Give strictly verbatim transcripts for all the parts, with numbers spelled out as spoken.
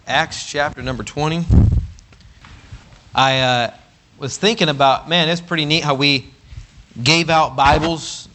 Acts chapter number twenty. I uh, was thinking about, man, it's pretty neat how we gave out Bibles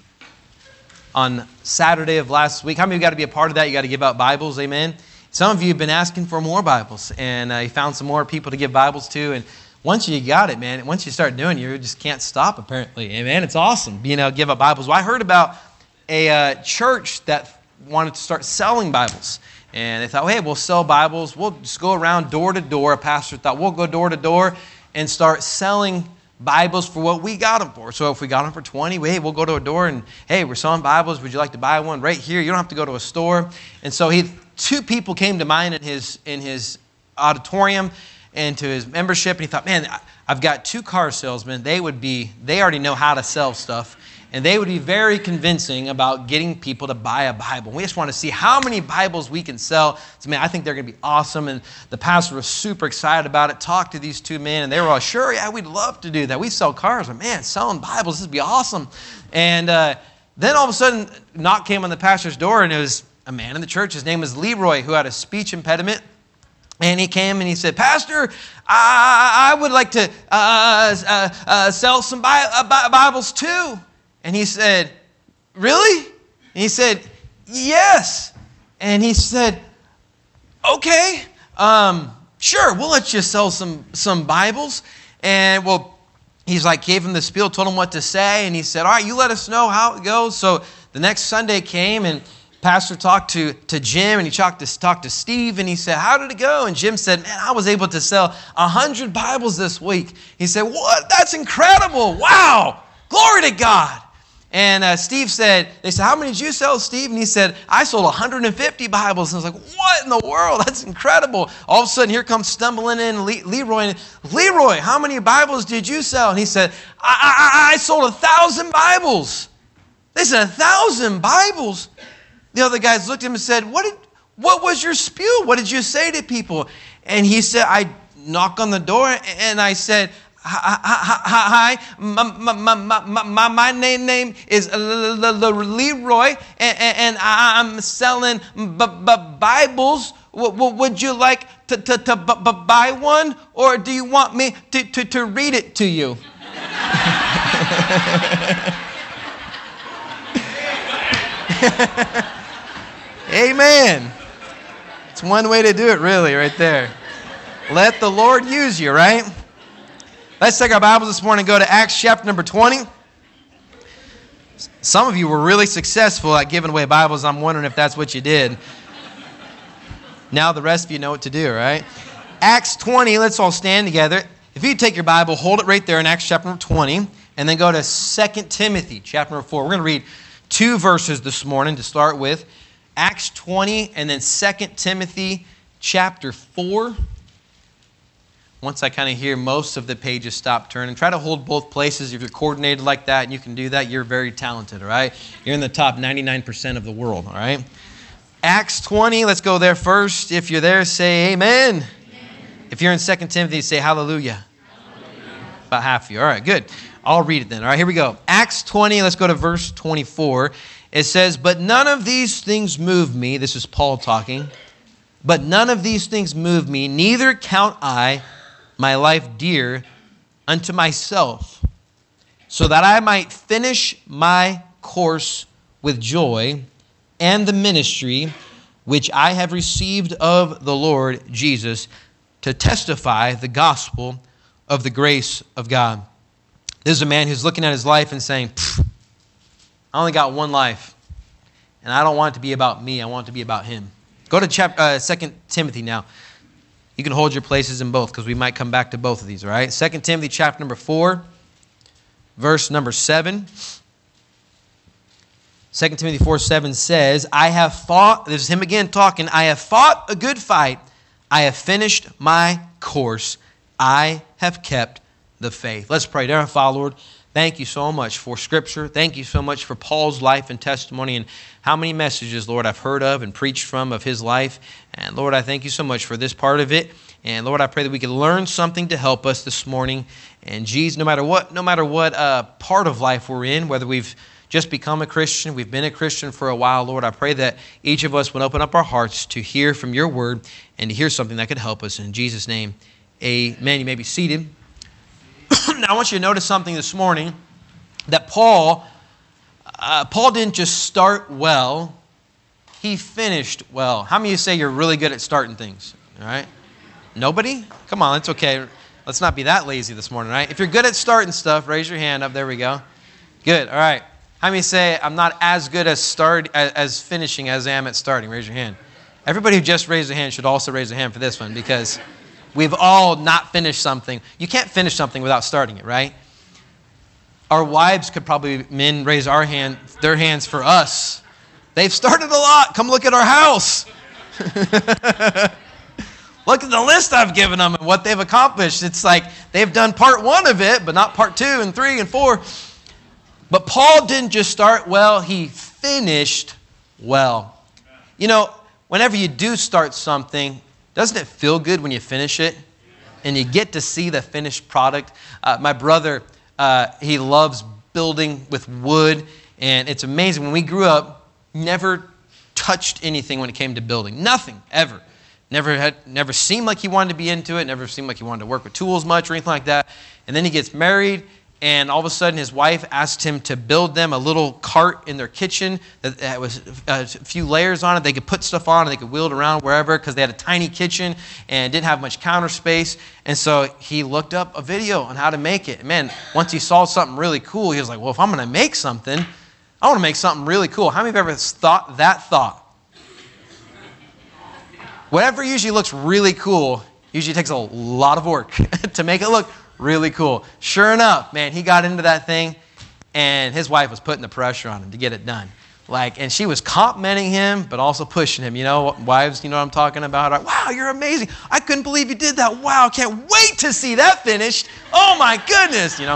on Saturday of last week. How many of you got to be a part of that? You got to give out Bibles, amen? Some of you have been asking for more Bibles, and uh, you found some more people to give Bibles to, and once you got it, man, once you start doing it, you just can't stop, apparently. Amen. It's awesome being able to give out Bibles. Well, I heard about a uh, church that wanted to start selling Bibles. And they thought, well, hey, we'll sell Bibles. We'll just go around door to door. A pastor thought, we'll go door to door and start selling Bibles for what we got them for. So if we got them for twenty, hey, we'll go to a door and, hey, we're selling Bibles. Would you like to buy one right here? You don't have to go to a store. And so he, two people came to mind in his in his auditorium and to his membership. And he thought, man, I've got two car salesmen. They would be, they already know how to sell stuff. And they would be very convincing about getting people to buy a Bible. We just want to see how many Bibles we can sell. So, man, I think they're going to be awesome. And the pastor was super excited about it. Talked to these two men, and they were all, sure, yeah, we'd love to do that. We sell cars, but man, selling Bibles, this would be awesome. And uh, then all of a sudden, knock came on the pastor's door, and it was a man in the church. His name was Leroy, who had a speech impediment. And he came and he said, Pastor, I, I would like to uh, uh, uh, sell some Bi- uh, Bibles too. And he said, really? And he said, yes. And he said, okay, um, sure, we'll let you sell some, some Bibles. And well, he's like, gave him the spiel, told him what to say. And he said, all right, you let us know how it goes. So the next Sunday came and Pastor talked to, to Jim and he talked to, talked to Steve and he said, how did it go? And Jim said, man, I was able to sell one hundred Bibles this week. He said, what? That's incredible. Wow. Glory to God. And uh, Steve said, they said, how many did you sell, Steve? And he said, I sold one hundred fifty Bibles. And I was like, what in the world? That's incredible. All of a sudden, here comes stumbling in Le- Leroy. And, Leroy, how many Bibles did you sell? And he said, I, I, I sold a thousand Bibles. They said, a thousand Bibles? The other guys looked at him and said, what did, what was your spew? What did you say to people? And he said, I knocked on the door and I said, Hi, hi, hi. My, my, my, my, my name is Leroy, and I'm selling Bibles. Would you like to, to, to buy one, or do you want me to, to, to read it to you? Amen. It's one way to do it, really, right there. Let the Lord use you, right? Let's take our Bibles this morning and go to Acts chapter number twenty. Some of you were really successful at giving away Bibles. I'm wondering if that's what you did. Now the rest of you know what to do, right? Acts twenty, let's all stand together. If you take your Bible, hold it right there in Acts chapter twenty, and then go to Second Timothy chapter four. We're going to read two verses this morning to start with. Acts twenty and then Second Timothy chapter four. Once I kind of hear most of the pages stop turning, try to hold both places. If you're coordinated like that and you can do that, you're very talented, all right? You're in the top ninety-nine percent of the world, all right? Acts twenty, let's go there first. If you're there, say amen. Amen. If you're in Second Timothy, say hallelujah. Hallelujah. About half of you. All right, good. I'll read it then. All right, here we go. Acts twenty, let's go to verse twenty-four. It says, but none of these things move me. This is Paul talking. But none of these things move me, neither count I my life dear unto myself, so that I might finish my course with joy and the ministry which I have received of the Lord Jesus to testify the gospel of the grace of God. This is a man who's looking at his life and saying, I only got one life, and I don't want it to be about me. I want it to be about him. Go to chapter, uh, Second Timothy now. You can hold your places in both because we might come back to both of these, all right? Second Timothy chapter number four, verse number seven. Second Timothy four seven says, I have fought, this is him again talking, I have fought a good fight. I have finished my course. I have kept the faith. Let's pray. Dear Father, Lord, thank you so much for Scripture. Thank you so much for Paul's life and testimony and how many messages, Lord, I've heard of and preached from of his life. And Lord, I thank you so much for this part of it. And Lord, I pray that we can learn something to help us this morning. And Jesus, no matter what, no matter what uh, part of life we're in, whether we've just become a Christian. We've been a Christian for a while, Lord. I pray that each of us would open up our hearts to hear from your word and to hear something that could help us. In Jesus' name, amen. You may be seated. Now, I want you to notice something this morning, that Paul, uh, Paul didn't just start well, he finished well. How many of you say you're really good at starting things? All right? Nobody? Come on, it's okay. Let's not be that lazy this morning, right? If you're good at starting stuff, raise your hand up. There we go. Good. All right. How many say I'm not as good as start as, as finishing as I am at starting? Raise your hand. Everybody who just raised a hand should also raise a hand for this one, because we've all not finished something. You can't finish something without starting it, right? Our wives could probably, men, raise our hand, their hands for us. They've started a lot. Come look at our house. Look at the list I've given them and what they've accomplished. It's like they've done part one of it, but not part two and three and four. But Paul didn't just start well, he finished well. You know, whenever you do start something, doesn't it feel good when you finish it? And you get to see the finished product. Uh, my brother, uh, he loves building with wood. And it's amazing. When we grew up, never touched anything when it came to building. Nothing, ever. Never had, never seemed like he wanted to be into it. Never seemed like he wanted to work with tools much or anything like that. And then he gets married, and all of a sudden his wife asked him to build them a little cart in their kitchen that was a few layers on it. They could put stuff on and they could wheel it around wherever, because they had a tiny kitchen and didn't have much counter space. And so he looked up a video on how to make it. And man, once he saw something really cool, he was like, well, if I'm going to make something, I want to make something really cool. How many of you have ever thought that thought? Whatever usually looks really cool usually takes a lot of work to make it look really cool. Sure enough, man, he got into that thing, and his wife was putting the pressure on him to get it done. Like, and she was complimenting him, but also pushing him. You know, wives, you know what I'm talking about? Like, wow, you're amazing. I couldn't believe you did that. Wow, can't wait to see that finished. Oh my goodness, you know.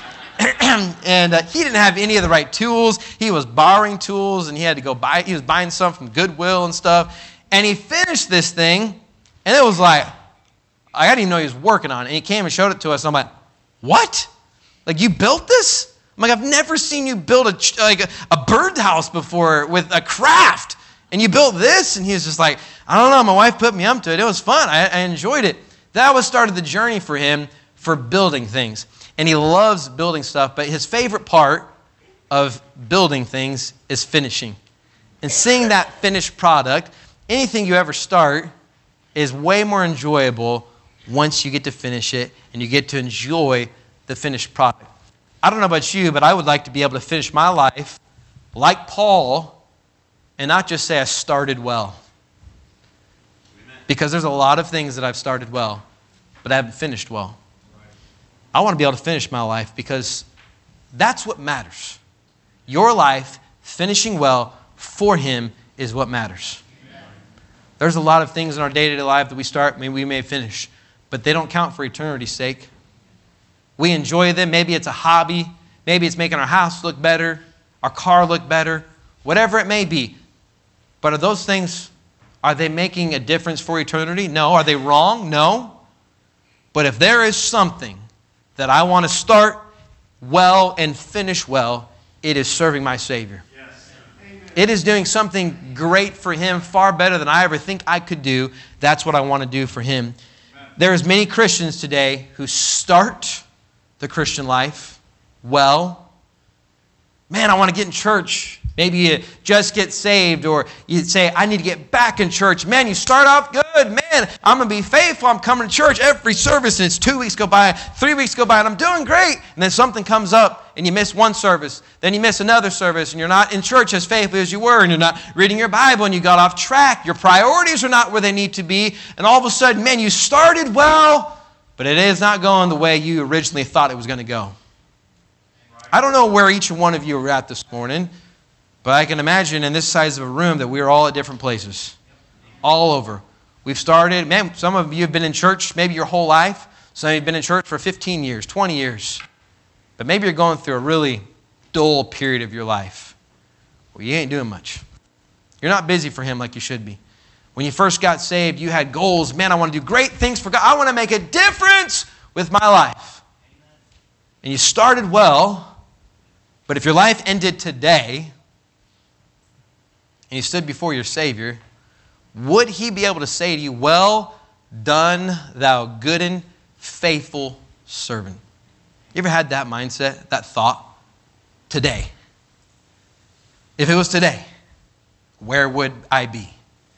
And uh, he didn't have any of the right tools. He was borrowing tools, and he had to go buy, he was buying some from Goodwill and stuff. And he finished this thing, and it was like, I didn't even know he was working on it. And he came and showed it to us, and I'm like, what? Like, you built this? I'm like, I've never seen you build a, like a, a birdhouse before with a craft. And you built this? And he was just like, I don't know, my wife put me up to it. It was fun. I, I enjoyed it. That was started the journey for him for building things. And he loves building stuff, but his favorite part of building things is finishing. And seeing that finished product, anything you ever start is way more enjoyable once you get to finish it and you get to enjoy the finished product. I don't know about you, but I would like to be able to finish my life like Paul and not just say I started well. Because there's a lot of things that I've started well, but I haven't finished well. I want to be able to finish my life because that's what matters. Your life finishing well for Him is what matters. There's a lot of things in our day-to-day life that we start, maybe we may finish, but they don't count for eternity's sake. We enjoy them. Maybe it's a hobby. Maybe it's making our house look better, our car look better, whatever it may be. But are those things, are they making a difference for eternity? No. Are they wrong? No. But if there is something that I want to start well and finish well, it is serving my Savior. It is doing something great for Him, far better than I ever think I could do. That's what I want to do for Him. There's many Christians today who start the Christian life well. Man, I want to get in church. Maybe you just get saved, or you say, I need to get back in church. Man, you start off good. Man, I'm going to be faithful. I'm coming to church every service, and it's two weeks go by, three weeks go by, and I'm doing great. And then something comes up, and you miss one service. Then you miss another service, and you're not in church as faithfully as you were, and you're not reading your Bible, and you got off track. Your priorities are not where they need to be. And all of a sudden, man, you started well, but it is not going the way you originally thought it was going to go. I don't know where each one of you are at this morning, but I can imagine in this size of a room that we are all at different places. All over. We've started, man, some of you have been in church maybe your whole life. Some of you have been in church for fifteen years, twenty years. But maybe you're going through a really dull period of your life where you ain't doing much. You're not busy for Him like you should be. When you first got saved, you had goals. Man, I want to do great things for God. I want to make a difference with my life. And you started well, But if your life ended today and you stood before your Savior, would he be able to say to you, well done, thou good and faithful servant? You ever had that mindset, that thought? Today. If it was today, where would I be?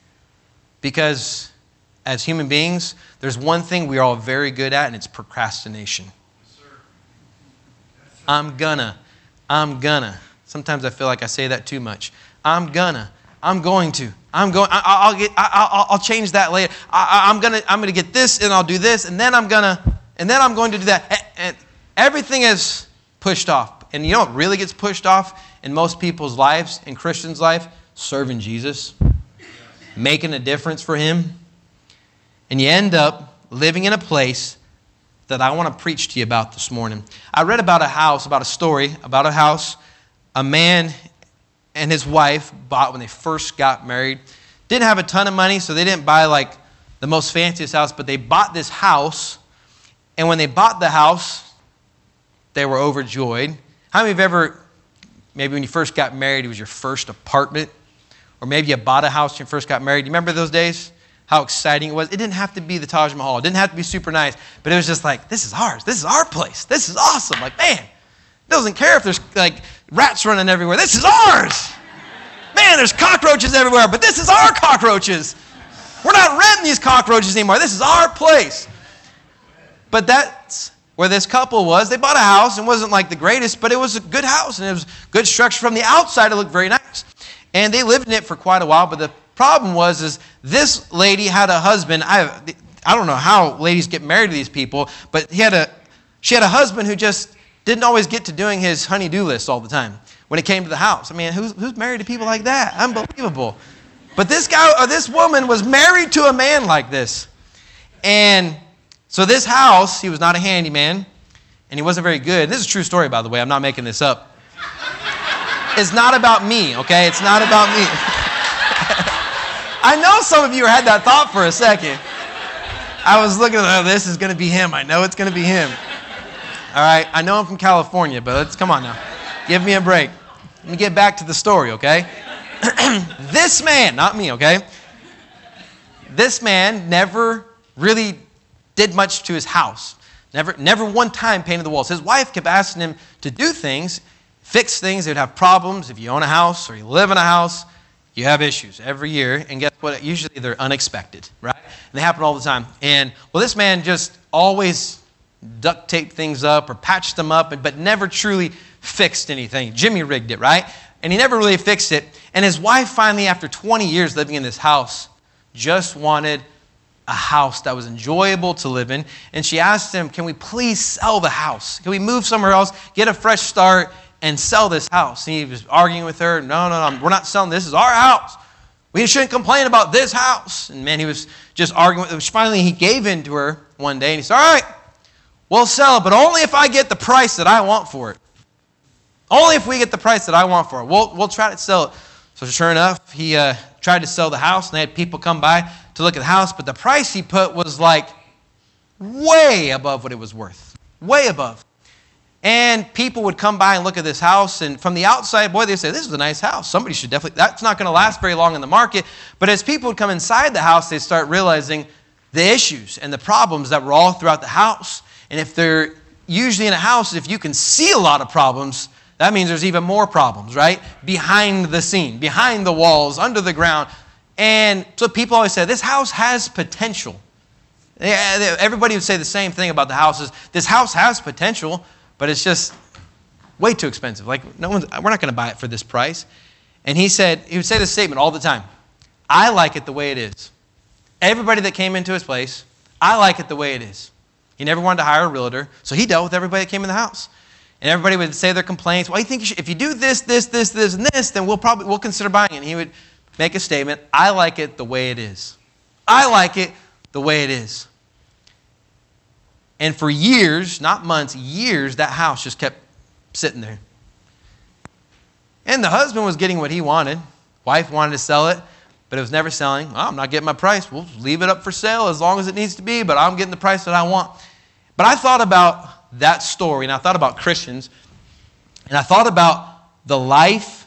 Because as human beings, there's one thing we are all very good at, and it's procrastination. Yes, sir. Yes, sir. I'm gonna. I'm gonna. Sometimes I feel like I say that too much. I'm gonna. I'm going to. I'm going. I, I'll get. I, I'll, I'll change that later. I, I'm gonna. I'm gonna get this, and I'll do this, and then I'm gonna. And then I'm going to do that. And, and everything is pushed off. And you know what really gets pushed off in most people's lives, in Christians' life? Serving Jesus, making a difference for Him. And you end up living in a place that I want to preach to you about this morning. I read about a house, about a story, about a house a man and his wife bought when they first got married. Didn't have a ton of money, so they didn't buy like the most fanciest house, but they bought this house. And when they bought the house, they were overjoyed. How many of you have ever, maybe when you first got married, it was your first apartment? Or maybe you bought a house when you first got married. Do you remember those days? How exciting it was. It didn't have to be the Taj Mahal. It didn't have to be super nice. But it was just like, this is ours. This is our place. This is awesome. Like, man, it doesn't care if there's like rats running everywhere. This is ours. Man, there's cockroaches everywhere. But this is our cockroaches. We're not renting these cockroaches anymore. This is our place. But that's where this couple was. They bought a house. It wasn't like the greatest, but it was a good house. And it was good structure. From the outside, it looked very nice. And they lived in it for quite a while. But the problem was is this lady had a husband. I I don't know how ladies get married to these people, but he had a she had a husband who just didn't always get to doing his honey-do list all the time when it came to the house. I mean, who's who's married to people like that? Unbelievable. But this guy or this woman was married to a man like this. And so this house, he was not a handyman, and he wasn't very good. This is a true story, by the way. I'm not making this up. It's not about me, okay? It's not about me. I know some of you had that thought for a second. I was looking at, oh, this is going to be him. I know it's going to be him. All right, I know I'm from California, but let's, come on now. Give me a break. Let me get back to the story, okay? This man, not me, okay? This man never really did much to his house. Never, never one time painted the walls. His wife kept asking him to do things, fix things. They would have problems. If you own a house or you live in a house, you have issues every year. And guess what? Usually they're unexpected, right? And they happen all the time. And, well, this man just always duct taped things up or patched them up, but never truly fixed anything. Jimmy rigged it, right? And he never really fixed it. And his wife finally, after twenty years living in this house, just wanted a house that was enjoyable to live in. And she asked him, can we please sell the house? Can we move somewhere else, get a fresh start, and sell this house? And he was arguing with her. No, no, no, we're not selling this. This is our house. We shouldn't complain about this house. And man, he was just arguing with her. Finally, he gave in to her one day, and he said, all right, we'll sell it, but only if I get the price that I want for it. Only if we get the price that I want for it. We'll, we'll try to sell it. So sure enough, he uh, tried to sell the house, and they had people come by to look at the house, but the price he put was like way above what it was worth. Way above. And people would come by and look at this house, and from the outside, boy, they'd say, this is a nice house. Somebody should definitely, that's not going to last very long in the market. But as people would come inside the house, they'd start realizing the issues and the problems that were all throughout the house. And if they're usually in a house, if you can see a lot of problems, that means there's even more problems, right? Behind the scene, behind the walls, under the ground. And so people always say, this house has potential. Everybody would say the same thing about the houses. This house has potential, but it's just way too expensive. Like, no one's, we're not going to buy it for this price. And he said, he would say this statement all the time. I like it the way it is. Everybody that came into his place, I like it the way it is. He never wanted to hire a realtor, so he dealt with everybody that came in the house. And everybody would say their complaints. Well, I think you should, if you do this, this, this, this, and this, then we'll probably we'll consider buying it. And he would make a statement, I like it the way it is. I like it the way it is. And for years, not months, years, that house just kept sitting there. And the husband was getting what he wanted. Wife wanted to sell it, but it was never selling. Well, I'm not getting my price. We'll leave it up for sale as long as it needs to be, but I'm getting the price that I want. But I thought about that story, and I thought about Christians. And I thought about the life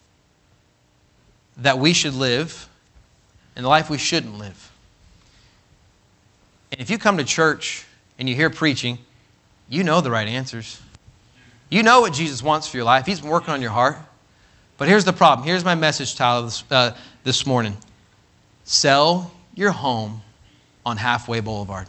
that we should live and the life we shouldn't live. And if you come to church and you hear preaching, you know the right answers. You know what Jesus wants for your life. He's been working on your heart. But here's the problem. Here's my message title this, uh, this morning. Sell your home on Halfway Boulevard.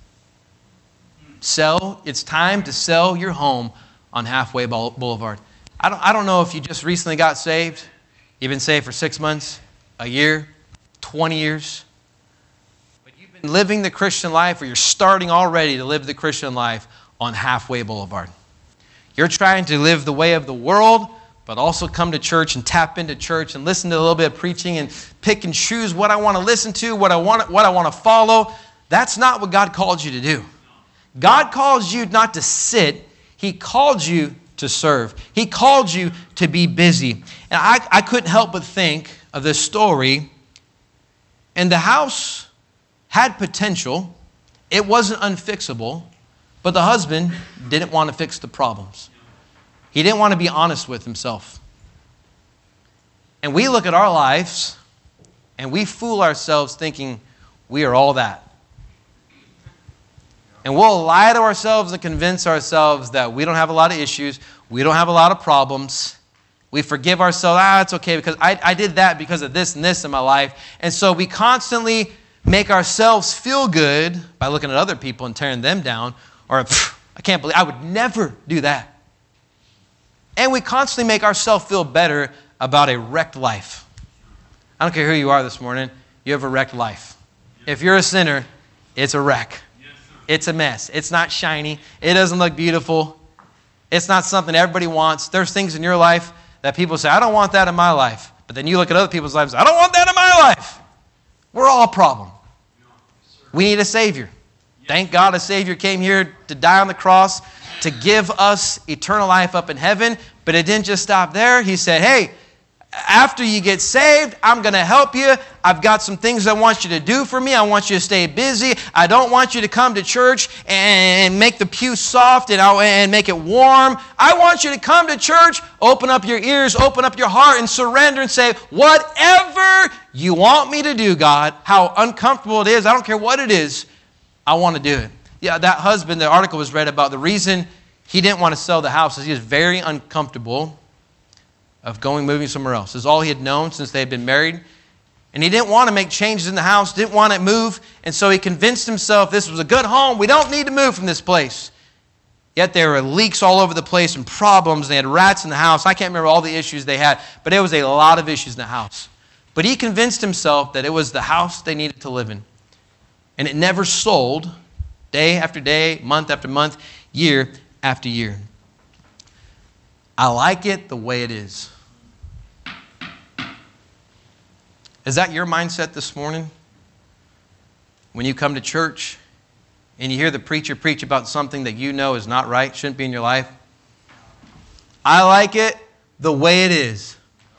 Sell. It's time to sell your home on Halfway Boulevard. I don't, I don't know if you just recently got saved. You've been saved for six months, a year, twenty years. But you've been living the Christian life, or you're starting already to live the Christian life on Halfway Boulevard. You're trying to live the way of the world, but also come to church and tap into church and listen to a little bit of preaching and pick and choose what I want to listen to, what I want, what I want to follow. That's not what God called you to do. God calls you not to sit. He called you to serve. He called you to be busy. And I, I couldn't help but think of this story. And the house had potential. It wasn't unfixable. But the husband didn't want to fix the problems. He didn't want to be honest with himself. And we look at our lives and we fool ourselves thinking we are all that. And we'll lie to ourselves and convince ourselves that we don't have a lot of issues. We don't have a lot of problems. We forgive ourselves. Ah, it's okay because I, I did that because of this and this in my life. And so we constantly make ourselves feel good by looking at other people and tearing them down. Or, I can't believe, I would never do that. And we constantly make ourselves feel better about a wrecked life. I don't care who you are this morning. You have a wrecked life. If you're a sinner, it's a wreck. It's a mess. It's not shiny. It doesn't look beautiful. It's not something everybody wants. There's things in your life that people say, I don't want that in my life. But then you look at other people's lives, I don't want that in my life. We're all a problem. We need a Savior. Thank God a Savior came here to die on the cross to give us eternal life up in heaven. But it didn't just stop there. He said, hey, after you get saved, I'm going to help you. I've got some things I want you to do for me. I want you to stay busy. I don't want you to come to church and make the pew soft and, and make it warm. I want you to come to church, open up your ears, open up your heart, and surrender and say, whatever you want me to do, God, how uncomfortable it is, I don't care what it is, I want to do it. Yeah, that husband, the article was read about the reason he didn't want to sell the house is he was very uncomfortable of going, moving somewhere else. This is all he had known since they had been married. And he didn't want to make changes in the house, didn't want to move. And so he convinced himself this was a good home. We don't need to move from this place. Yet there were leaks all over the place and problems. They had rats in the house. I can't remember all the issues they had, but there was a lot of issues in the house. But he convinced himself that it was the house they needed to live in. And it never sold day after day, month after month, year after year. I like it the way it is. Is that your mindset this morning? When you come to church and you hear the preacher preach about something that you know is not right, shouldn't be in your life? I like it the way it is.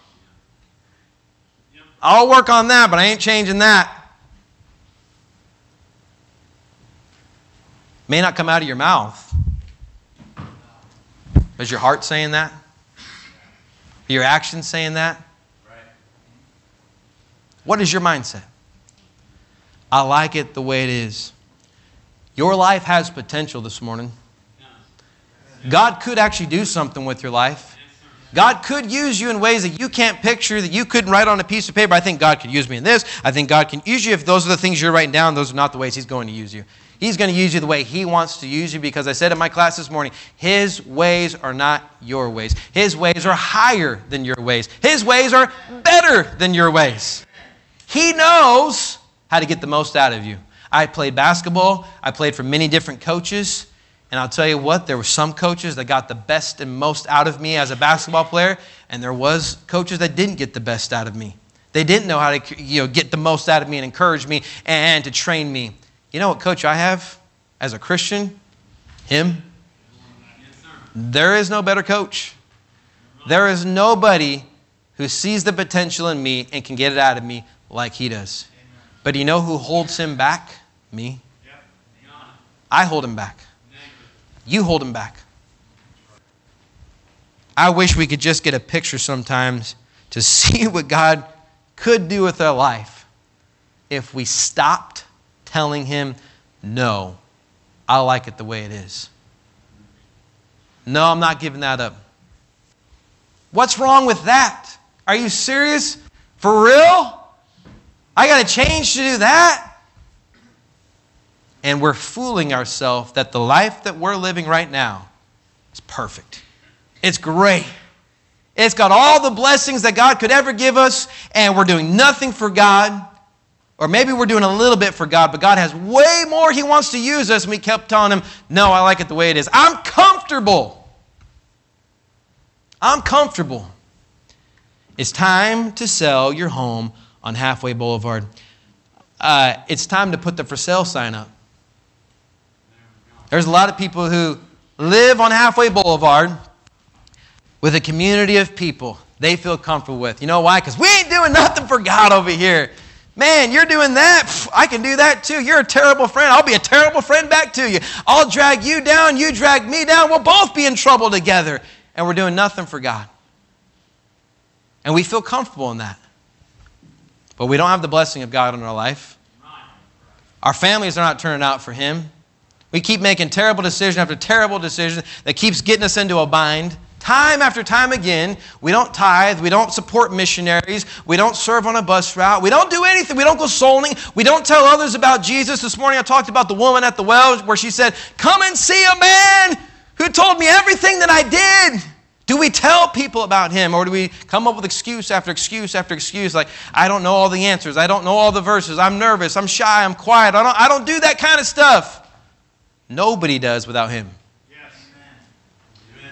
I'll work on that, but I ain't changing that. May not come out of your mouth. Is your heart saying that? Are your actions saying that? Right. What is your mindset? I like it the way it is. Your life has potential this morning. God could actually do something with your life. God could use you in ways that you can't picture, that you couldn't write on a piece of paper. I think God could use me in this. I think God can use you. If those are the things you're writing down, those are not the ways He's going to use you. He's going to use you the way He wants to use you, because I said in my class this morning, His ways are not your ways. His ways are higher than your ways. His ways are better than your ways. He knows how to get the most out of you. I played basketball. I played for many different coaches. And I'll tell you what, there were some coaches that got the best and most out of me as a basketball player, and there was coaches that didn't get the best out of me. They didn't know how to, you know, get the most out of me and encourage me and to train me. You know what coach I have as a Christian? Him. There is no better coach. There is nobody who sees the potential in me and can get it out of me like he does. But you know who holds him back? Me. I hold him back. You hold him back. I wish we could just get a picture sometimes to see what God could do with our life if we stopped telling him, no, I like it the way it is. No, I'm not giving that up. What's wrong with that? Are you serious? For real? I got to change to do that? And we're fooling ourselves that the life that we're living right now is perfect. It's great. It's got all the blessings that God could ever give us, and we're doing nothing for God. Or maybe we're doing a little bit for God, but God has way more He wants to use us, and we kept telling Him, no, I like it the way it is. I'm comfortable. I'm comfortable. It's time to sell your home on Halfway Boulevard. Uh, it's time to put the for sale sign up. There's a lot of people who live on Halfway Boulevard with a community of people they feel comfortable with. You know why? Because we ain't doing nothing for God over here. Man, you're doing that. Pff, I can do that too. You're a terrible friend. I'll be a terrible friend back to you. I'll drag you down. You drag me down. We'll both be in trouble together. And we're doing nothing for God. And we feel comfortable in that. But we don't have the blessing of God in our life. Our families are not turning out for Him. We keep making terrible decision after terrible decision that keeps getting us into a bind. Time after time again, we don't tithe, we don't support missionaries, we don't serve on a bus route, we don't do anything, we don't go souling, we don't tell others about Jesus. This morning I talked about the woman at the well where she said, come and see a man who told me everything that I did. Do we tell people about Him, or do we come up with excuse after excuse after excuse like, I don't know all the answers, I don't know all the verses, I'm nervous, I'm shy, I'm quiet, I don't, I don't do that kind of stuff. Nobody does without Him. Yes. Amen.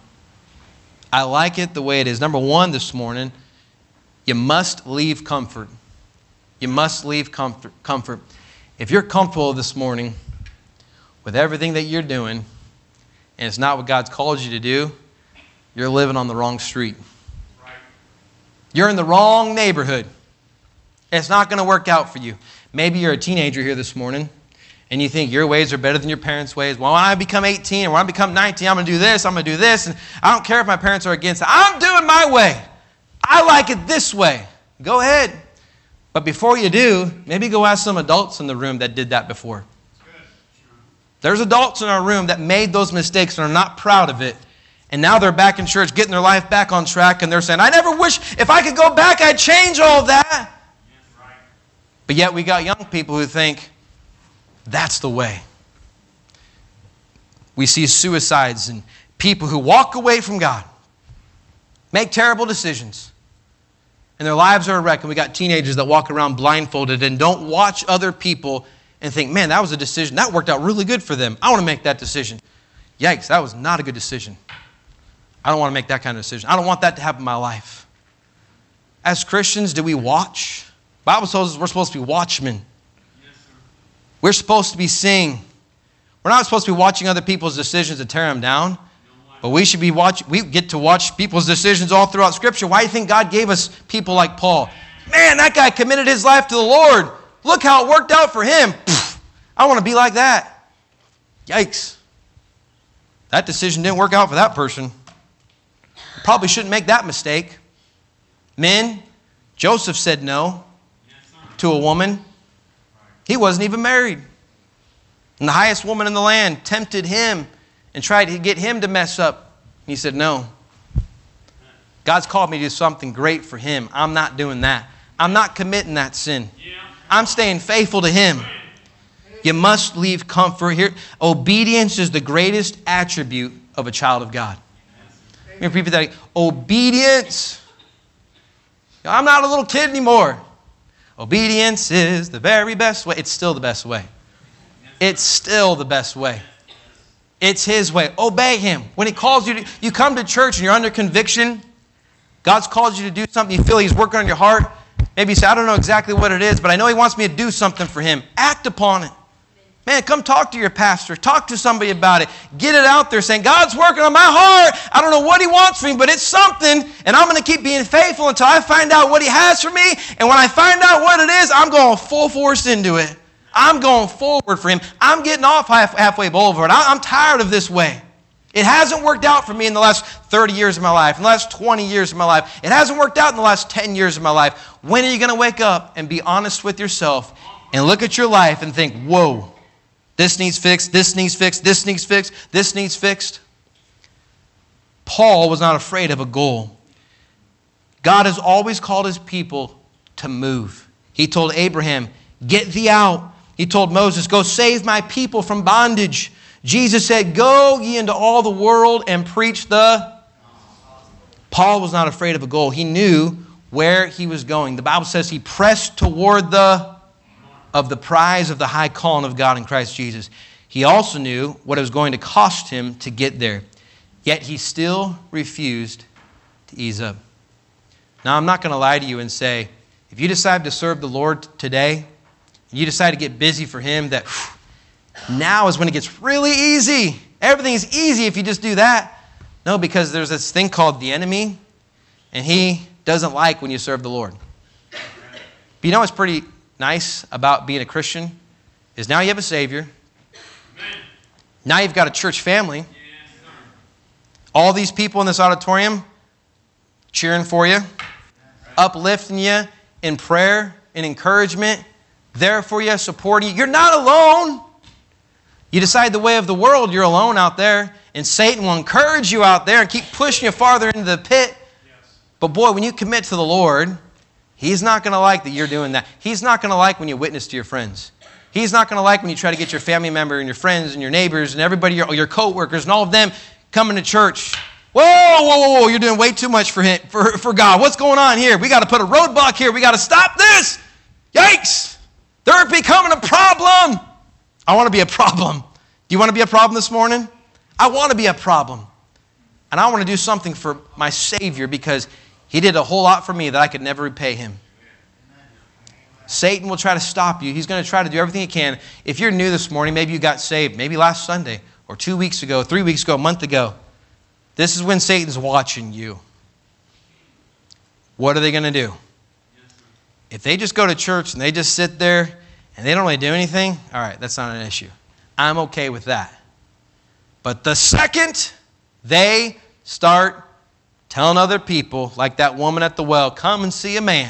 I like it the way it is. Number one this morning, you must leave comfort. You must leave comfort. comfort. If you're comfortable this morning with everything that you're doing, and it's not what God's called you to do, you're living on the wrong street. Right. You're in the wrong neighborhood. It's not going to work out for you. Maybe you're a teenager here this morning, and you think your ways are better than your parents' ways. Well, when I become eighteen or when I become nineteen, I'm going to do this, I'm going to do this. And I don't care if my parents are against it. I'm doing my way. I like it this way. Go ahead. But before you do, maybe go ask some adults in the room that did that before. There's adults in our room that made those mistakes and are not proud of it. And now they're back in church getting their life back on track, and they're saying, I never wish if I could go back, I'd change all of that. But yet we got young people who think, that's the way. We see suicides and people who walk away from God, make terrible decisions, and their lives are a wreck. And we got teenagers that walk around blindfolded and don't watch other people and think, man, that was a decision. That worked out really good for them. I want to make that decision. Yikes, that was not a good decision. I don't want to make that kind of decision. I don't want that to happen in my life. As Christians, do we watch? The Bible tells us we're supposed to be watchmen. We're supposed to be seeing. We're not supposed to be watching other people's decisions to tear them down. But we should be watch. We get to watch people's decisions all throughout Scripture. Why do you think God gave us people like Paul? Man, that guy committed his life to the Lord. Look how it worked out for him. Pfft, I want to be like that. Yikes. That decision didn't work out for that person. You probably shouldn't make that mistake. Men, Joseph said no to a woman. He wasn't even married. And the highest woman in the land tempted him and tried to get him to mess up. And he said, no. God's called me to do something great for Him. I'm not doing that. I'm not committing that sin. I'm staying faithful to Him. You must leave comfort here. Obedience is the greatest attribute of a child of God. Let me repeat that. Obedience. I'm not a little kid anymore. Obedience is the very best way. It's still the best way. It's still the best way. It's His way. Obey Him. When He calls you to, you come to church and you're under conviction. God's called you to do something. You feel He's working on your heart. Maybe you say, I don't know exactly what it is, but I know He wants me to do something for Him. Act upon it. Man, come talk to your pastor. Talk to somebody about it. Get it out there saying, God's working on my heart. I don't know what He wants from me, but it's something, and I'm going to keep being faithful until I find out what He has for me. And when I find out what it is, I'm going full force into it. I'm going forward for Him. I'm getting off half, halfway boulevard. I, I'm tired of this way. It hasn't worked out for me in the last thirty years of my life, in the last twenty years of my life. It hasn't worked out in the last ten years of my life. When are you going to wake up and be honest with yourself and look at your life and think, whoa, this needs fixed, this needs fixed, this needs fixed, this needs fixed? Paul was not afraid of a goal. God has always called his people to move. He told Abraham, get thee out. He told Moses, go save my people from bondage. Jesus said, go ye into all the world and preach the... Paul was not afraid of a goal. He knew where he was going. The Bible says he pressed toward the... of the prize of the high calling of God in Christ Jesus. He also knew what it was going to cost him to get there. Yet he still refused to ease up. Now, I'm not going to lie to you and say, if you decide to serve the Lord today, and you decide to get busy for him, that whew, now is when it gets really easy. Everything is easy if you just do that. No, because there's this thing called the enemy, and he doesn't like when you serve the Lord. But you know what's pretty nice about being a Christian is now you have a Savior. Now you've got a church family. All these people in this auditorium cheering for you, uplifting you in prayer and encouragement, there for you, supporting you. You're not alone. You decide the way of the world, you're alone out there, and Satan will encourage you out there and keep pushing you farther into the pit. But boy, when you commit to the Lord, he's not going to like that you're doing that. He's not going to like when you witness to your friends. He's not going to like when you try to get your family member and your friends and your neighbors and everybody, your, your co-workers and all of them coming to church. Whoa, whoa, whoa, whoa, you're doing way too much for him, for, for God. What's going on here? We got to put a roadblock here. We got to stop this. Yikes. They're becoming a problem. I want to be a problem. Do you want to be a problem this morning? I want to be a problem. And I want to do something for my Savior because he did a whole lot for me that I could never repay him. Satan will try to stop you. He's going to try to do everything he can. If you're new this morning, maybe you got saved, maybe last Sunday, or two weeks ago, three weeks ago, a month ago. This is when Satan's watching you. What are they going to do? If they just go to church and they just sit there and they don't really do anything, all right, that's not an issue. I'm okay with that. But the second they start telling other people, like that woman at the well, come and see a man.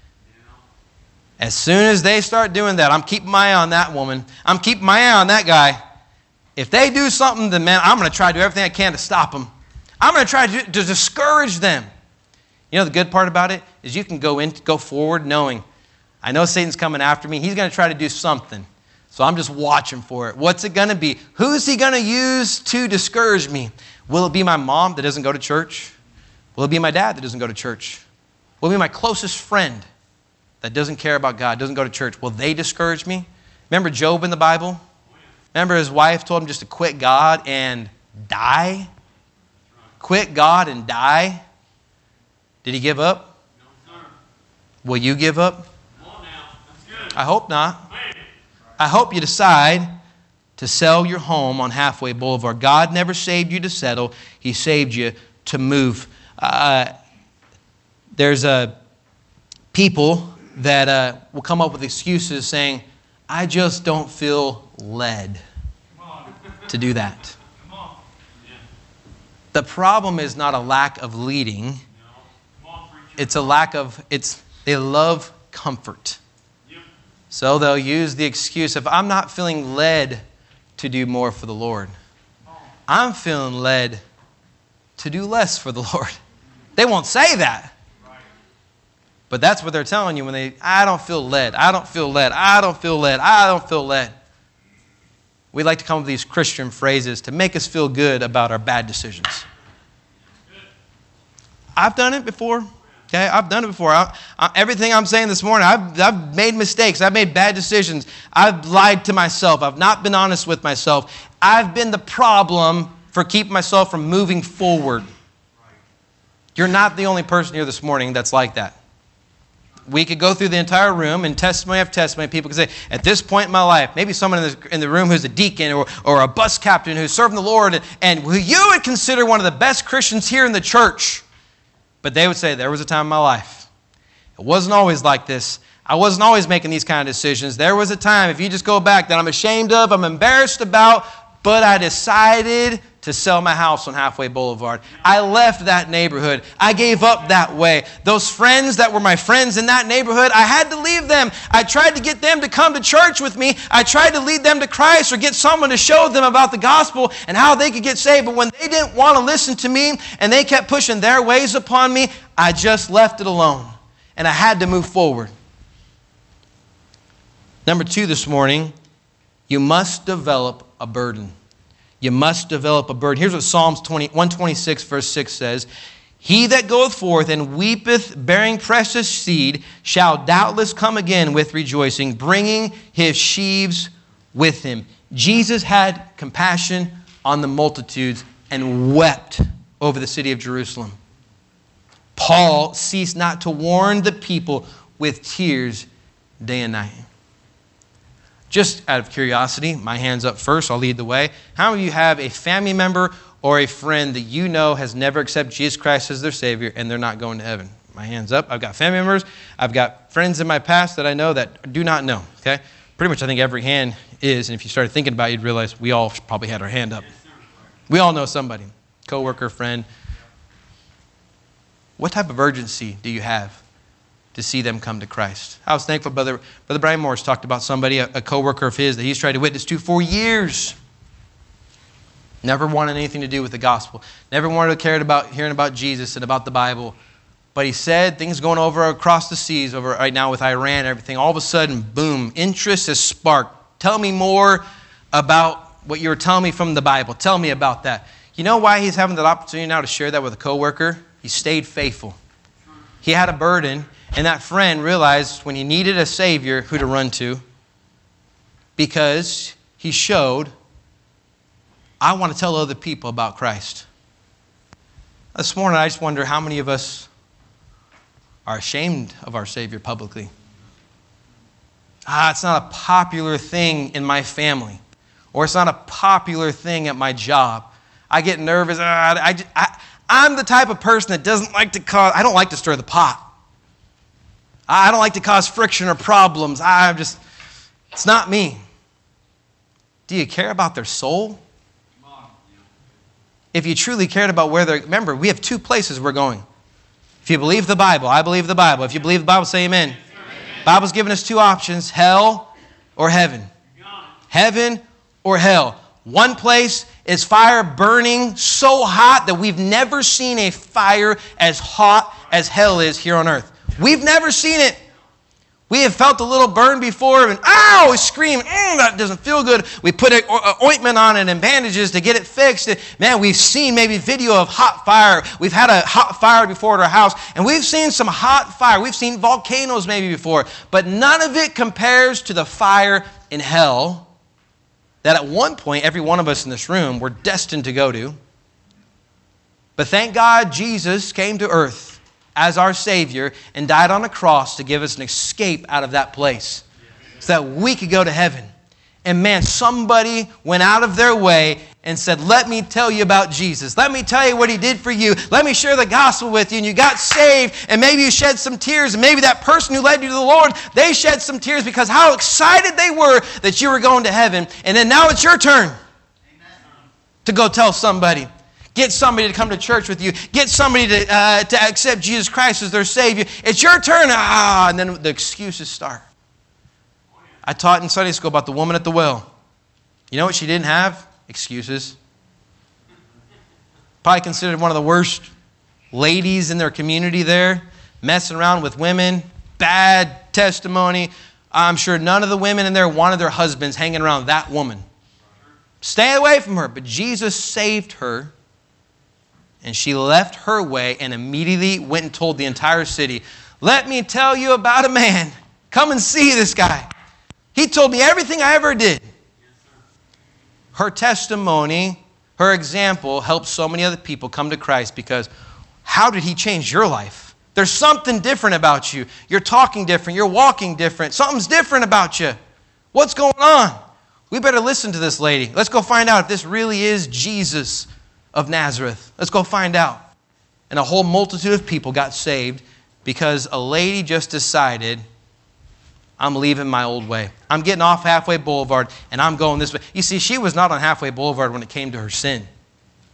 As soon as they start doing that, I'm keeping my eye on that woman. I'm keeping my eye on that guy. If they do something, then man, I'm going to try to do everything I can to stop them. I'm going to try to, to discourage them. You know, the good part about it is you can go in, go forward knowing, I know Satan's coming after me. He's going to try to do something. So I'm just watching for it. What's it going to be? Who's he going to use to discourage me? Will it be my mom that doesn't go to church? Will it be my dad that doesn't go to church? Will it be my closest friend that doesn't care about God, doesn't go to church? Will they discourage me? Remember Job in the Bible? Remember his wife told him just to quit God and die? Quit God and die? Did he give up? No, sir. Will you give up? Come on now. That's good. I hope not. I hope you decide to sell your home on Halfway Boulevard. God never saved you to settle. He saved you to move. Uh, there's uh, people that uh, will come up with excuses saying, I just don't feel led to do that. The problem is not a lack of leading. It's a lack of, it's they love comfort. So they'll use the excuse of, I'm not feeling led to do more for the Lord. I'm feeling led to do less for the Lord. They won't say that. But that's what they're telling you when they, I don't feel led. I don't feel led. I don't feel led. I don't feel led. We like to come up with these Christian phrases to make us feel good about our bad decisions. I've done it before. Okay, I've done it before. I, I, everything I'm saying this morning, I've, I've made mistakes. I've made bad decisions. I've lied to myself. I've not been honest with myself. I've been the problem for keeping myself from moving forward. You're not the only person here this morning that's like that. We could go through the entire room and testimony after testimony. People could say, at this point in my life, maybe someone in the, in the room who's a deacon or, or a bus captain who's serving the Lord and, and who you would consider one of the best Christians here in the church. But they would say, there was a time in my life. It wasn't always like this. I wasn't always making these kind of decisions. There was a time, if you just go back, that I'm ashamed of, I'm embarrassed about, but I decided to sell my house on Halfway Boulevard. I left that neighborhood. I gave up that way. Those friends that were my friends in that neighborhood, I had to leave them. I tried to get them to come to church with me. I tried to lead them to Christ or get someone to show them about the gospel and how they could get saved. But when they didn't want to listen to me and they kept pushing their ways upon me, I just left it alone. And I had to move forward. Number two this morning, you must develop a burden. You must develop a burden. Here's what Psalms one twenty-six verse six says. He that goeth forth and weepeth, bearing precious seed, shall doubtless come again with rejoicing, bringing his sheaves with him. Jesus had compassion on the multitudes and wept over the city of Jerusalem. Paul ceased not to warn the people with tears day and night. Just out of curiosity, my hand's up first, I'll lead the way. How many of you have a family member or a friend that you know has never accepted Jesus Christ as their Savior and they're not going to heaven? My hand's up. I've got family members. I've got friends in my past that I know that do not know. Okay, pretty much I think every hand is, and if you started thinking about it, you'd realize we all probably had our hand up. We all know somebody, coworker, friend. What type of urgency do you have to see them come to Christ? I was thankful Brother, Brother Brian Morris talked about somebody, a, a co-worker of his, that he's tried to witness to for years. Never wanted anything to do with the gospel. Never wanted to care about hearing about Jesus and about the Bible. But he said things going over across the seas, over right now with Iran and everything, all of a sudden, boom, interest has sparked. Tell me more about what you were telling me from the Bible. Tell me about that. You know why he's having that opportunity now to share that with a co-worker? He stayed faithful. He had a burden. And that friend realized when he needed a Savior who to run to, because he showed, I want to tell other people about Christ. This morning, I just wonder how many of us are ashamed of our Savior publicly. Ah, it's not a popular thing in my family. Or it's not a popular thing at my job. I get nervous. Ah, I, I, I'm the type of person that doesn't like to cause, I don't like to stir the pot. I don't like to cause friction or problems. I'm just, it's not me. Do you care about their soul? If you truly cared about where they're, remember, we have two places we're going. If you believe the Bible, I believe the Bible. If you believe the Bible, say amen. Amen. Bible's given us two options, hell or heaven. Heaven or hell. One place is fire burning so hot that we've never seen a fire as hot as hell is here on earth. We've never seen it. We have felt a little burn before and ow, we scream, mm, that doesn't feel good. We put an ointment on it and bandages to get it fixed. Man, we've seen maybe video of hot fire. We've had a hot fire before at our house, and we've seen some hot fire. We've seen volcanoes maybe before, but none of it compares to the fire in hell that at one point every one of us in this room were destined to go to. But thank God Jesus came to earth as our Savior and died on a cross to give us an escape out of that place so that we could go to heaven. And man, somebody went out of their way and said, let me tell you about Jesus. Let me tell you what He did for you. Let me share the gospel with you. And you got saved, and maybe you shed some tears, and maybe that person who led you to the Lord, they shed some tears because how excited they were that you were going to heaven. And then now it's your turn to go tell somebody. Get somebody to come to church with you. Get somebody to, uh, to accept Jesus Christ as their Savior. It's your turn. Ah, and then the excuses start. I taught in Sunday school about the woman at the well. You know what she didn't have? Excuses. Probably considered one of the worst ladies in their community there. Messing around with women. Bad testimony. I'm sure none of the women in there wanted their husbands hanging around that woman. Stay away from her. But Jesus saved her. And she left her way and immediately went and told the entire city, let me tell you about a man. Come and see this guy. He told me everything I ever did. Her testimony, her example helped so many other people come to Christ because how did He change your life? There's something different about you. You're talking different. You're walking different. Something's different about you. What's going on? We better listen to this lady. Let's go find out if this really is Jesus of Nazareth. Let's go find out. And a whole multitude of people got saved because a lady just decided, I'm leaving my old way. I'm getting off Halfway Boulevard and I'm going this way. You see, she was not on Halfway Boulevard when it came to her sin.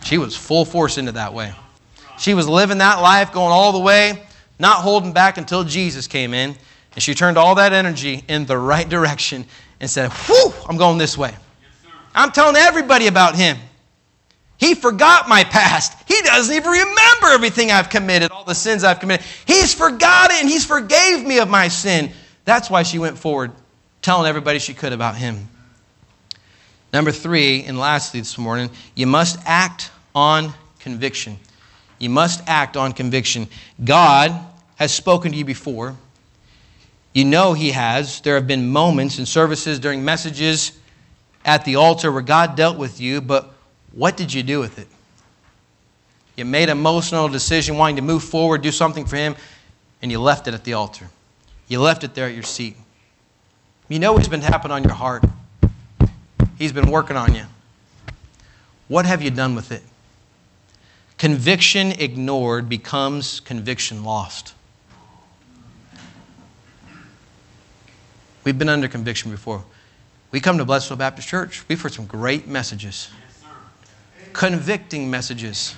She was full force into that way. She was living that life, going all the way, not holding back until Jesus came in. And she turned all that energy in the right direction and said, whew, I'm going this way. I'm telling everybody about him. He forgot my past. He doesn't even remember everything I've committed, all the sins I've committed. He's forgotten and he's forgave me of my sin. That's why she went forward, telling everybody she could about him. Number three, and lastly this morning, you must act on conviction. You must act on conviction. God has spoken to you before. You know he has. There have been moments in services during messages at the altar where God dealt with you, but what did you do with it? You made an emotional decision wanting to move forward, do something for him, and you left it at the altar. You left it there at your seat. You know what's been happening on your heart. He's been working on you. What have you done with it? Conviction ignored becomes conviction lost. We've been under conviction before. We come to Blessville Baptist Church. We've heard some great messages. Convicting messages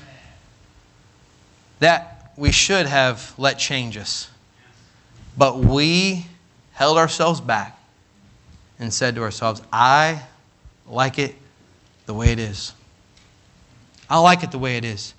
that we should have let change us. But we held ourselves back and said to ourselves, I like it the way it is. I like it the way it is.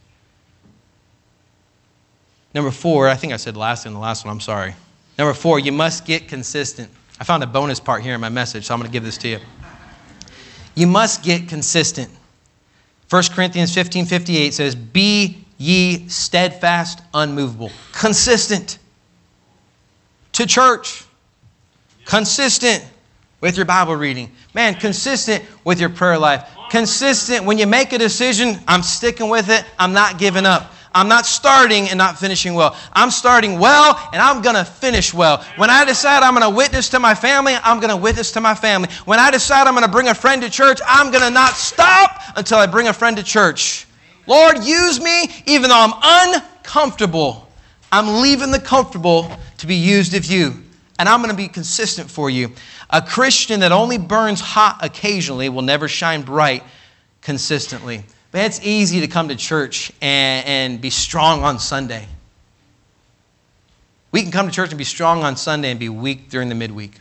Number four, I think I said last in the last one, I'm sorry. Number four, you must get consistent. I found a bonus part here in my message, so I'm going to give this to you. You must get consistent. First Corinthians fifteen fifty-eight says, be ye steadfast, unmovable. Consistent. To church. Consistent with your Bible reading. Man, consistent with your prayer life. Consistent when you make a decision, I'm sticking with it. I'm not giving up. I'm not starting and not finishing well. I'm starting well and I'm going to finish well. When I decide I'm going to witness to my family, I'm going to witness to my family. When I decide I'm going to bring a friend to church, I'm going to not stop until I bring a friend to church. Lord, use me even though I'm uncomfortable. I'm leaving the comfortable to be used of you. And I'm going to be consistent for you. A Christian that only burns hot occasionally will never shine bright consistently. But it's easy to come to church and, and be strong on Sunday. We can come to church and be strong on Sunday and be weak during the midweek.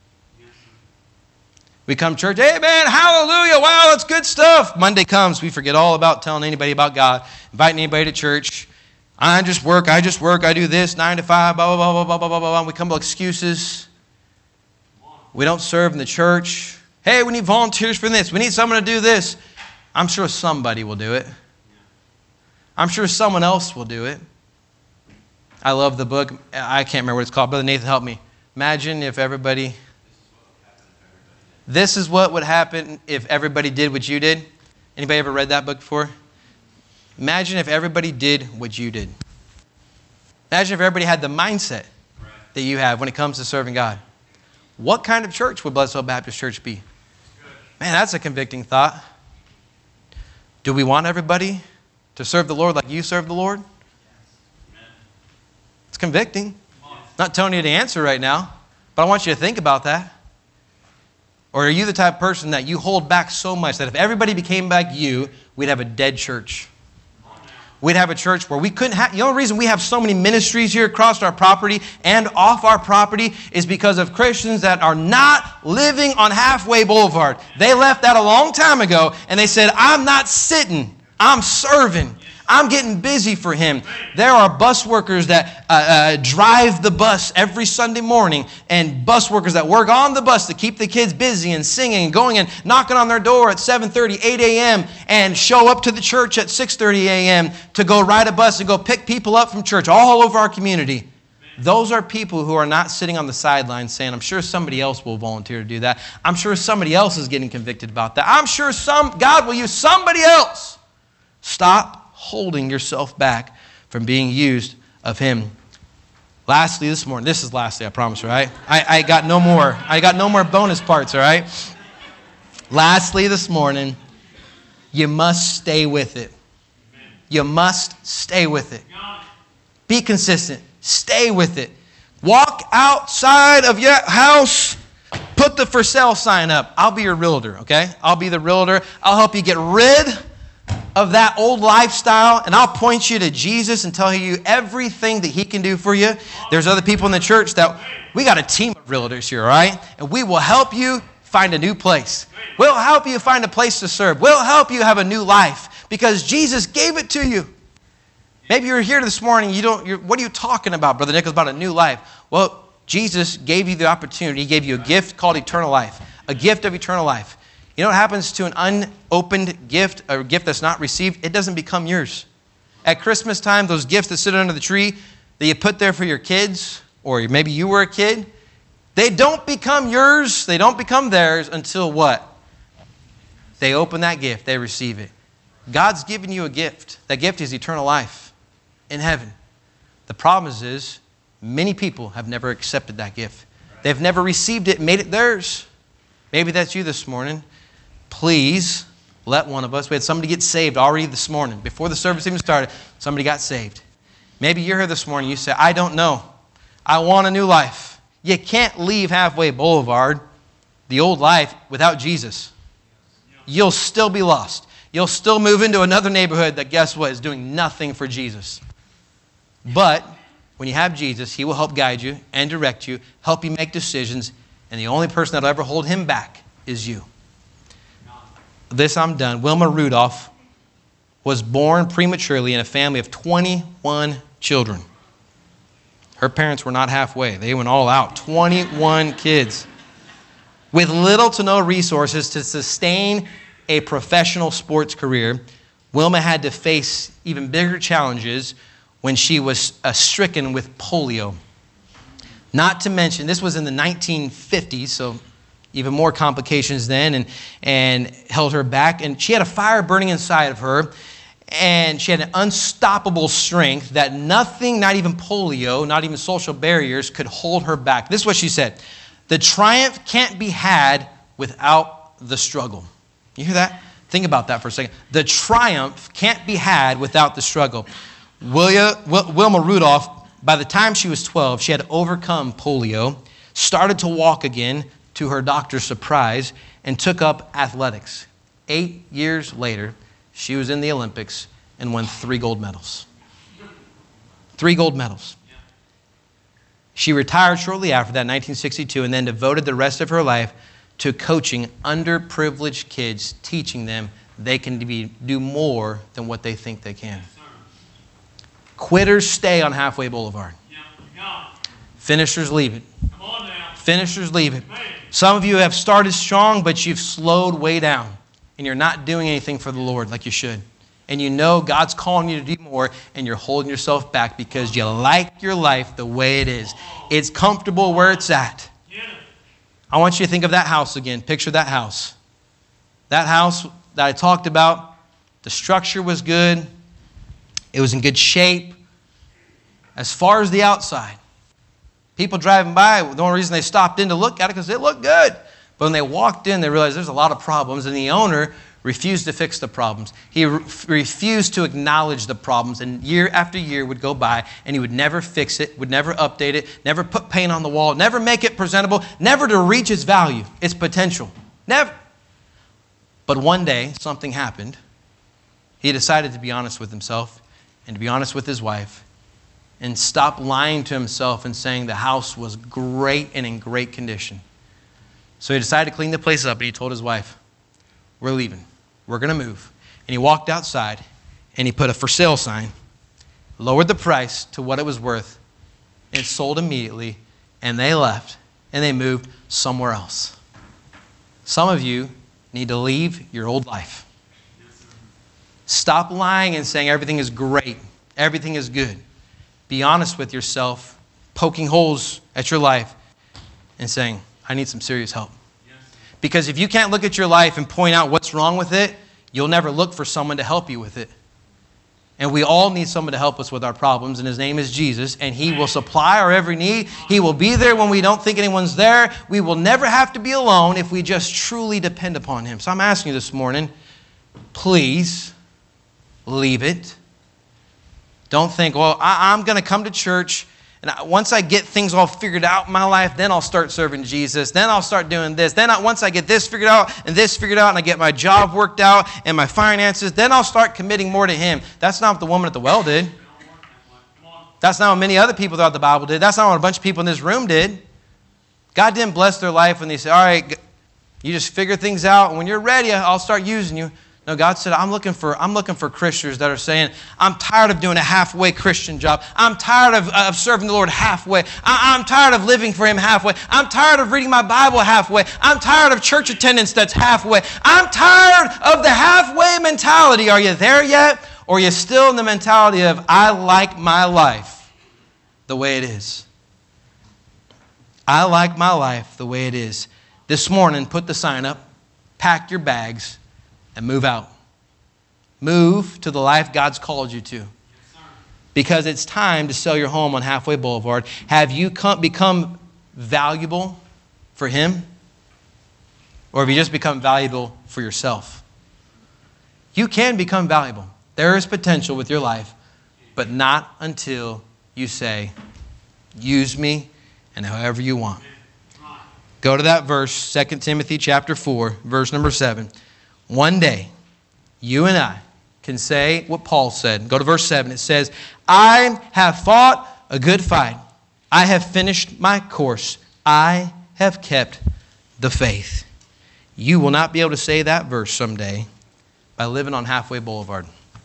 We come to church, hey man, hallelujah, wow, that's good stuff. Monday comes, we forget all about telling anybody about God, inviting anybody to church. I just work, I just work, I do this, nine to five, blah, blah, blah, blah, blah, blah, blah. We come up with excuses. We don't serve in the church. Hey, we need volunteers for this. We need someone to do this. I'm sure somebody will do it. I'm sure someone else will do it. I love the book. I can't remember what it's called. Brother Nathan, help me. Imagine if everybody... This is what would happen if everybody did what you did. Anybody ever read that book before? Imagine if everybody did what you did. Imagine if everybody had the mindset that you have when it comes to serving God. What kind of church would Blessville Baptist Church be? Man, that's a convicting thought. Do we want everybody to serve the Lord like you serve the Lord? It's convicting. I'm not telling you the answer right now, but I want you to think about that. Or are you the type of person that you hold back so much that if everybody became like you, we'd have a dead church? We'd have a church where we couldn't have... The only reason we have so many ministries here across our property and off our property is because of Christians that are not living on Halfway Boulevard. They left that a long time ago and they said, I'm not sitting, I'm serving. I'm getting busy for him. There are bus workers that uh, uh, drive the bus every Sunday morning and bus workers that work on the bus to keep the kids busy and singing and going and knocking on their door at seven thirty, eight a.m. and show up to the church at six thirty a.m. to go ride a bus and go pick people up from church all over our community. Those are people who are not sitting on the sidelines saying, I'm sure somebody else will volunteer to do that. I'm sure somebody else is getting convicted about that. I'm sure some God will use somebody else. Stop holding yourself back from being used of him. Lastly this morning, this is lastly, I promise, all right? I, I got no more. I got no more bonus parts, all right? Lastly this morning, you must stay with it. You must stay with it. Be consistent. Stay with it. Walk outside of your house. Put the for sale sign up. I'll be your realtor, okay? I'll be the realtor. I'll help you get rid of that old lifestyle, and I'll point you to Jesus and tell you everything that He can do for you. There's other people in the church that we got a team of realtors here, all right? And we will help you find a new place. We'll help you find a place to serve. We'll help you have a new life because Jesus gave it to you. Maybe you're here this morning, you don't, you're, what are you talking about, Brother Nicholas, about a new life? Well, Jesus gave you the opportunity. He gave you a gift called eternal life, a gift of eternal life. You know what happens to an unopened gift, a gift that's not received? It doesn't become yours. At Christmas time, those gifts that sit under the tree that you put there for your kids, or maybe you were a kid, they don't become yours. They don't become theirs until what? They open that gift. They receive it. God's given you a gift. That gift is eternal life in heaven. The problem is, is many people have never accepted that gift. They've never received it, made it theirs. Maybe that's you this morning. Please let one of us. We had somebody get saved already this morning. Before the service even started, somebody got saved. Maybe you're here this morning. You say, I don't know. I want a new life. You can't leave Halfway Boulevard, the old life, without Jesus. You'll still be lost. You'll still move into another neighborhood that, guess what, is doing nothing for Jesus. But when you have Jesus, He will help guide you and direct you, help you make decisions, and the only person that will ever hold Him back is you. This I'm done. Wilma Rudolph was born prematurely in a family of twenty-one children. Her parents were not halfway. They went all out. twenty-one kids. With little to no resources to sustain a professional sports career, Wilma had to face even bigger challenges when she was uh, stricken with polio. Not to mention, this was in the nineteen fifties, so even more complications then, and, and held her back. And she had a fire burning inside of her, and she had an unstoppable strength that nothing, not even polio, not even social barriers, could hold her back. This is what she said: the triumph can't be had without the struggle. You hear that? Think about that for a second. The triumph can't be had without the struggle. William, Wil, Wilma Rudolph, by the time she was twelve, she had overcome polio, started to walk again, to her doctor's surprise, and took up athletics. Eight years later, she was in the Olympics and won three gold medals. Three gold medals. She retired shortly after that, nineteen sixty-two, and then devoted the rest of her life to coaching underprivileged kids, teaching them they can be, do more than what they think they can. Quitters stay on Halfway Boulevard. Finishers leave it. Finishers leave it. Some of you have started strong, but you've slowed way down, and you're not doing anything for the Lord like you should. And you know God's calling you to do more, and you're holding yourself back because you like your life the way it is. It's comfortable where it's at. I want you to think of that house again. Picture that house. That house that I talked about, the structure was good. It was in good shape. As far as the outside, people driving by, the only reason they stopped in to look at it because it looked good. But when they walked in, they realized there's a lot of problems, and the owner refused to fix the problems. He re- refused to acknowledge the problems, and year after year would go by, and he would never fix it, would never update it, never put paint on the wall, never make it presentable, never to reach its value, its potential. Never. But one day, something happened. He decided to be honest with himself and to be honest with his wife and stop lying to himself and saying the house was great and in great condition. So he decided to clean the place up, and he told his wife, we're leaving. We're going to move. And he walked outside, and he put a for sale sign, lowered the price to what it was worth, and it sold immediately, and they left, and they moved somewhere else. Some of you need to leave your old life. Stop lying and saying everything is great, everything is good. Be honest with yourself, poking holes at your life, and saying, I need some serious help. Because if you can't look at your life and point out what's wrong with it, you'll never look for someone to help you with it. And we all need someone to help us with our problems, and His name is Jesus, and He will supply our every need. He will be there when we don't think anyone's there. We will never have to be alone if we just truly depend upon Him. So I'm asking you this morning, please leave it. Don't think, well, I, I'm going to come to church, And I, once I get things all figured out in my life, then I'll start serving Jesus. Then I'll start doing this. Then I, once I get this figured out and this figured out and I get my job worked out and my finances, then I'll start committing more to Him. That's not what the woman at the well did. That's not what many other people throughout the Bible did. That's not what a bunch of people in this room did. God didn't bless their life when they said, all right, you just figure things out, and when you're ready, I'll start using you. No, God said, I'm looking for I'm looking for Christians that are saying, I'm tired of doing a halfway Christian job. I'm tired of, of serving the Lord halfway. I, I'm tired of living for Him halfway. I'm tired of reading my Bible halfway. I'm tired of church attendance that's halfway. I'm tired of the halfway mentality. Are you there yet? Or are you still in the mentality of, I like my life the way it is? I like my life the way it is. This morning, put the sign up, pack your bags, and move out. Move to the life God's called you to. Yes, because it's time to sell your home on Halfway Boulevard. Have you come, become valuable for Him? Or have you just become valuable for yourself? You can become valuable. There is potential with your life, but not until you say, use me and however you want. Go to that verse, Second Timothy chapter four, verse number seven. One day, you and I can say what Paul said. Go to verse seven. It says, I have fought a good fight. I have finished my course. I have kept the faith. You will not be able to say that verse someday by living on Halfway Boulevard.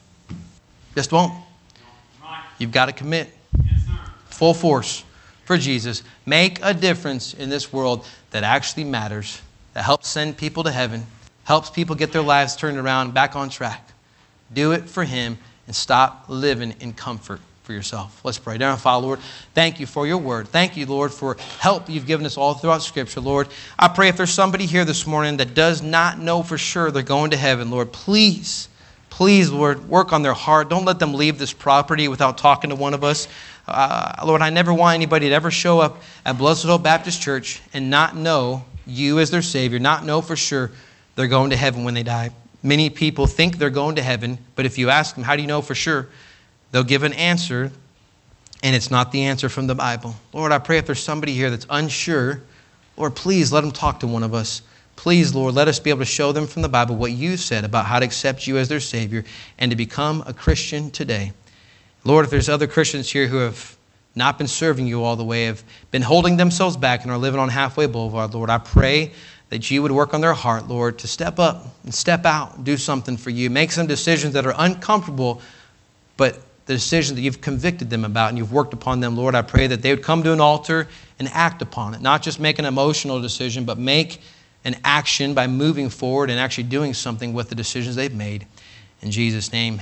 Just won't. You've got to commit full force for Jesus. Make a difference in this world that actually matters, that helps send people to heaven, helps people get their lives turned around, back on track. Do it for Him and stop living in comfort for yourself. Let's pray. Dear Father, Lord, thank you for your word. Thank you, Lord, for help you've given us all throughout Scripture, Lord. I pray if there's somebody here this morning that does not know for sure they're going to heaven, Lord, please, please, Lord, work on their heart. Don't let them leave this property without talking to one of us. Uh, Lord, I never want anybody to ever show up at Blessed Hope Baptist Church and not know you as their Savior, not know for sure they're going to heaven when they die. Many people think they're going to heaven, but if you ask them, how do you know for sure? They'll give an answer, and it's not the answer from the Bible. Lord, I pray if there's somebody here that's unsure, Lord, please let them talk to one of us. Please, Lord, let us be able to show them from the Bible what you said about how to accept you as their Savior and to become a Christian today. Lord, if there's other Christians here who have not been serving you all the way, have been holding themselves back and are living on Halfway Boulevard, Lord, I pray that you would work on their heart, Lord, to step up and step out and do something for you. Make some decisions that are uncomfortable, but the decisions that you've convicted them about and you've worked upon them, Lord, I pray that they would come to an altar and act upon it. Not just make an emotional decision, but make an action by moving forward and actually doing something with the decisions they've made. In Jesus' name.